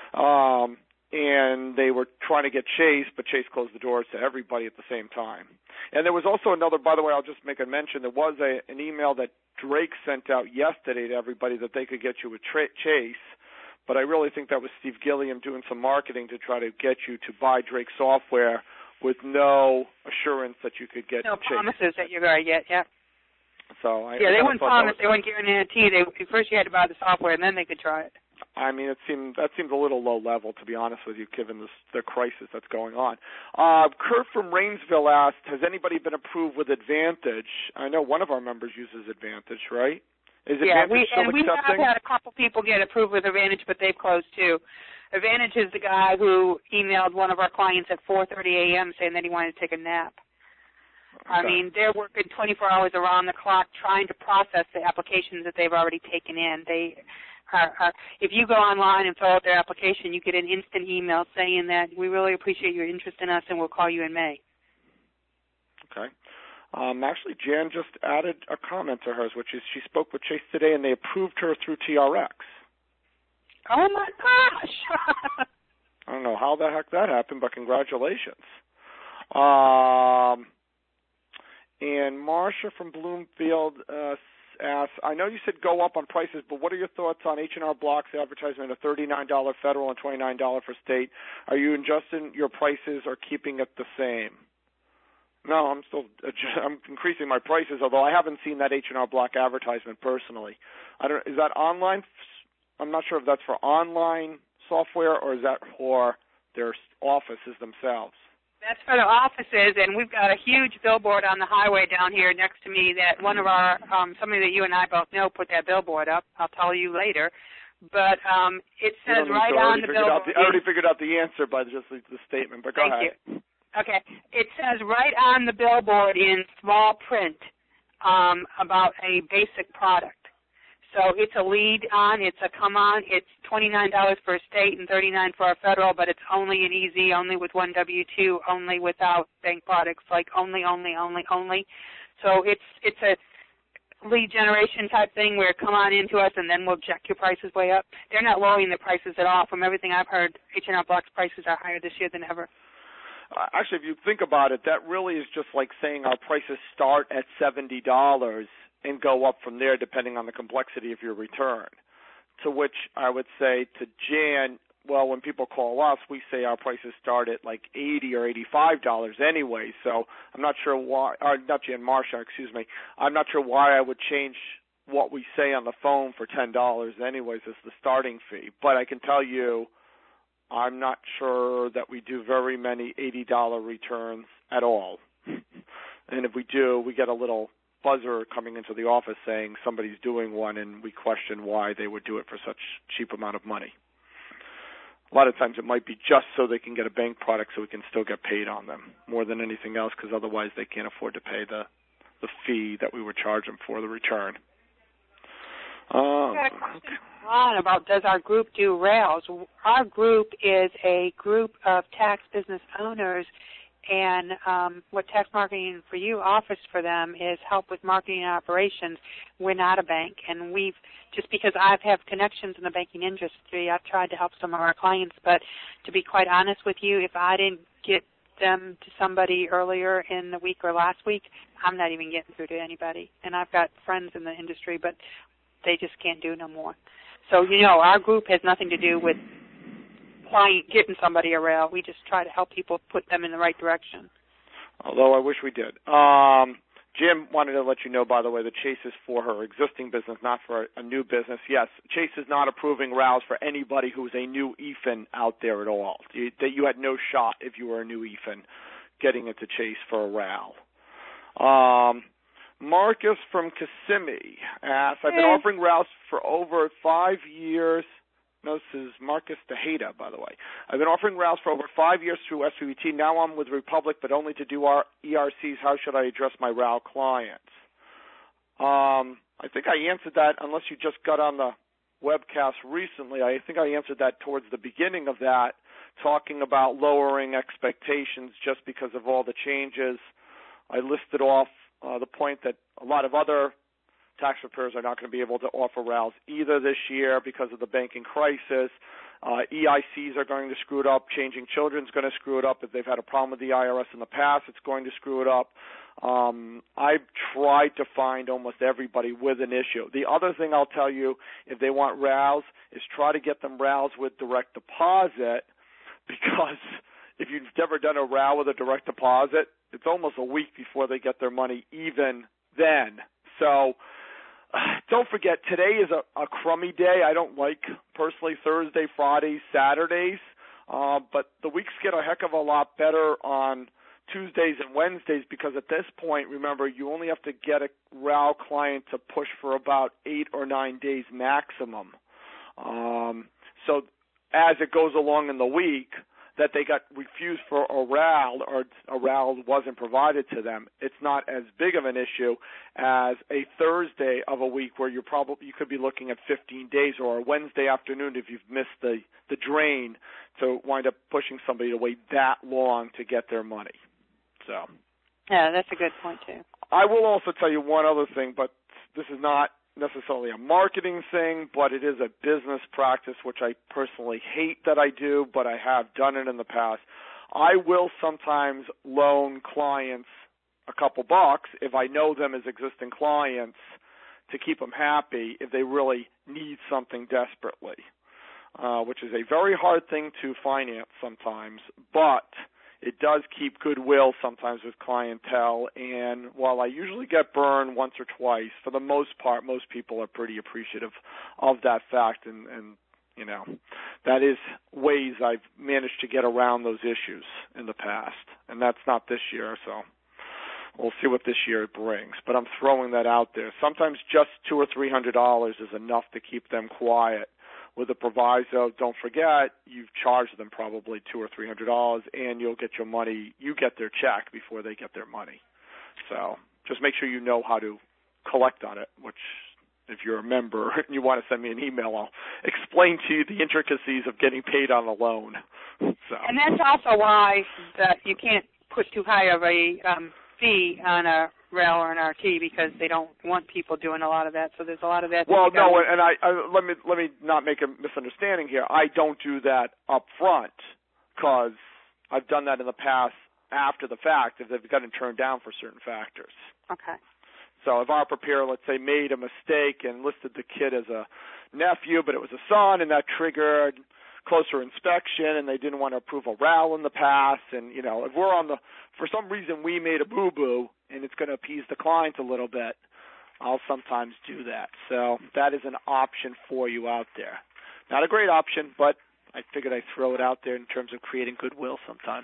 And they were trying to get Chase, but Chase closed the doors to everybody at the same time. And there was also another, by the way, I'll just make a mention, there was an email that Drake sent out yesterday to everybody that they could get you with Chase, but I really think that was Steve Gilliam doing some marketing to try to get you to buy Drake software with no assurance that you could get no Chase. promises that you're going to get, yeah. So they wouldn't promise, they wouldn't guarantee. First you had to buy the software, and then they could try it. I mean, that seems a little low level, to be honest with you, given the crisis that's going on. Kurt from Rainsville asked, has anybody been approved with Advantage? I know one of our members uses Advantage, right? Is Advantage still accepting? We have had a couple people get approved with Advantage, but they've closed too. Advantage is the guy who emailed one of our clients at 4:30 a.m. saying that he wanted to take a nap. Okay. I mean, they're working 24 hours around the clock trying to process the applications that they've already taken in. If you go online and fill out their application, you get an instant email saying that we really appreciate your interest in us and we'll call you in May. Okay. Actually, Jan just added a comment to hers, which is she spoke with Chase today and they approved her through TRX. Oh, my gosh. I don't know how the heck that happened, but congratulations. And Marcia from Bloomfield asks, I know you said go up on prices, but what are your thoughts on H&R Block's advertisement of $39 federal and $29 for state? Are you adjusting your prices or keeping it the same? No, I'm increasing my prices, although I haven't seen that H&R Block advertisement personally. Is that online? I'm not sure if that's for online software or is that for their offices themselves. That's for the offices, and we've got a huge billboard on the highway down here next to me that one of our, somebody that you and I both know put that billboard up. I'll tell you later. But it says right on the billboard. I already figured out the answer by just the statement, but go ahead. Thank you. Okay. It says right on the billboard in small print about a basic product. So it's a lead on, it's a come on, it's $29 for a state and $39 for a federal, but it's only an easy, only with one W-2, only without bank products, like only. So it's a lead generation type thing where come on into us and then we'll jack your prices way up. They're not lowering the prices at all. From everything I've heard, H&R Block's prices are higher this year than ever. Actually, if you think about it, that really is just like saying our prices start at $70 and go up from there depending on the complexity of your return. To which I would say to Jan, well, when people call us, we say our prices start at like $80 or $85 anyway. So I'm not sure why, or not Jan, Marsha, excuse me. I'm not sure why I would change what we say on the phone for $10 anyways as the starting fee. But I can tell you, I'm not sure that we do very many $80 returns at all. And if we do, we get a little buzzer coming into the office saying somebody's doing one, and we question why they would do it for such cheap amount of money. A lot of times it might be just so they can get a bank product so we can still get paid on them more than anything else, because otherwise they can't afford to pay the fee that we would charge them for the return. I got a question on about does our group do rails? Our group is a group of tax business owners, and what Tax Marketing for You offers for them is help with marketing and operations. We're not a bank, and we've, just because I have connections in the banking industry, I've tried to help some of our clients, but to be quite honest with you, if I didn't get them to somebody earlier in the week or last week, I'm not even getting through to anybody. And I've got friends in the industry, but they just can't do no more. So, our group has nothing to do with getting somebody a rail. We just try to help people put them in the right direction. Although I wish we did. Jim wanted to let you know, by the way, that Chase is for her existing business, not for a new business. Yes, Chase is not approving RALs for anybody who's a new EFIN out there at all. You had no shot if you were a new EFIN getting into Chase for a RAL. Marcus from Kissimmee asks, I've been offering RALs for over 5 years. No, this is Marcus Tejeda, by the way. I've been offering RALs for over 5 years through SVT. Now I'm with Republic, but only to do our ERCs. How should I address my RAL clients? I think I answered that, unless you just got on the webcast recently. I think I answered that towards the beginning of that. talking about lowering expectations just because of all the changes. I listed off the point that a lot of other tax preparers are not going to be able to offer RALs either this year because of the banking crisis. EICs are going to screw it up. Changing Children's going to screw it up. If they've had a problem with the IRS in the past, it's going to screw it up. I've tried to find almost everybody with an issue. The other thing I'll tell you, if they want RALs, is try to get them RALs with direct deposit, because if you've never done a RAL with a direct deposit, it's almost a week before they get their money even then. So don't forget, today is a crummy day. I don't like, personally, Thursday, Fridays, Saturdays, but the weeks get a heck of a lot better on Tuesdays and Wednesdays, because at this point, remember, you only have to get a RAL client to push for about 8 or 9 days maximum. So as it goes along in the week, that they got refused for a RAL or a RAL wasn't provided to them, it's not as big of an issue as a Thursday of a week where you could be looking at 15 days, or a Wednesday afternoon if you've missed the drain, to wind up pushing somebody to wait that long to get their money. So, yeah, that's a good point too. I will also tell you one other thing, but this is not necessarily a marketing thing, but it is a business practice, which I personally hate that I do, but I have done it in the past. I will sometimes loan clients a couple bucks if I know them as existing clients to keep them happy if they really need something desperately, which is a very hard thing to finance sometimes, but it does keep goodwill sometimes with clientele, and while I usually get burned once or twice, for the most part, most people are pretty appreciative of that fact, and you know, that is ways I've managed to get around those issues in the past, and that's not this year, so we'll see what this year brings, but I'm throwing that out there. Sometimes just $200 or $300 is enough to keep them quiet. With a proviso, don't forget, you've charged them probably $200 or $300, and you'll get your money. You get their check before they get their money. So just make sure you know how to collect on it, which, if you're a member and you want to send me an email, I'll explain to you the intricacies of getting paid on a loan. So. And that's also why that you can't put too high of a fee on a RAL or an RT, because they don't want people doing a lot of that. So there's a lot of that. Well, no, and I let me not make a misunderstanding here. I don't do that up front, because I've done that in the past after the fact if they've gotten turned down for certain factors. Okay. So if our preparer, let's say, made a mistake and listed the kid as a nephew, but it was a son, and that triggered closer inspection, and they didn't want to approve a RAL in the past, and, you know, if we're on the, for some reason we made a boo-boo, and it's going to appease the client a little bit, I'll sometimes do that. So that is an option for you out there. Not a great option, but I figured I'd throw it out there in terms of creating goodwill sometimes.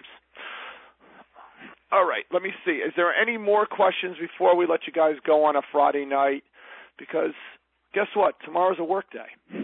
All right, let me see. Is there any more questions before we let you guys go on a Friday night? Because guess what? Tomorrow's a work day.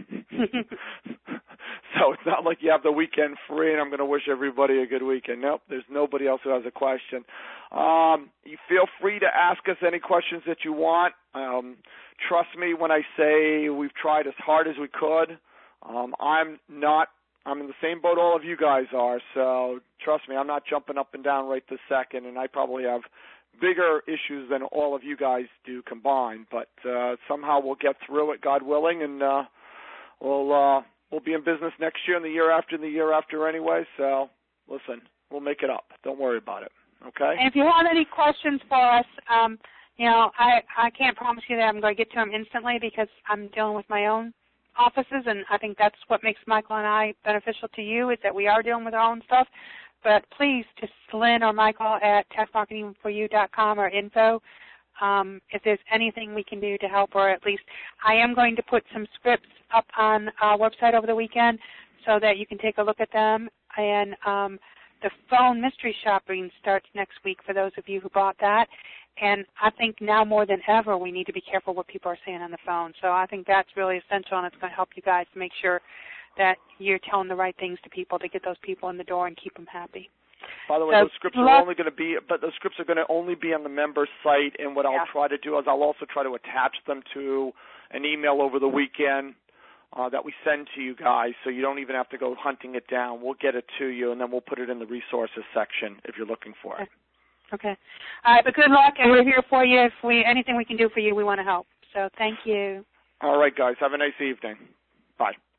So it's not like you have the weekend free and I'm going to wish everybody a good weekend. Nope, there's nobody else who has a question. You feel free to ask us any questions that you want. Trust me when I say we've tried as hard as we could. I'm in the same boat all of you guys are, so trust me, I'm not jumping up and down right this second, and I probably have bigger issues than all of you guys do combined, but somehow we'll get through it, God willing, and we'll be in business next year and the year after anyway, so listen, we'll make it up. Don't worry about it, okay? And if you have any questions for us, I can't promise you that I'm going to get to them instantly because I'm dealing with my own offices, and I think that's what makes Michael and I beneficial to you, is that we are dealing with our own stuff. But please, just Lynn or Michael at taxmarketingforyou.com or info. If there's anything we can do to help, or at least I am going to put some scripts up on our website over the weekend so that you can take a look at them. And the phone mystery shopping starts next week for those of you who bought that. And I think now more than ever we need to be careful what people are saying on the phone. So I think that's really essential, and it's going to help you guys make sure that you're telling the right things to people to get those people in the door and keep them happy. By the way, those scripts are only going to be, but those scripts are going to only be on the member site. And what I'll try to do is I'll also try to attach them to an email over the weekend that we send to you guys, so you don't even have to go hunting it down. We'll get it to you, and then we'll put it in the resources section if you're looking for it. Okay. All right, but good luck, and we're here for you. If anything we can do for you, we want to help. So thank you. All right, guys. Have a nice evening. Bye.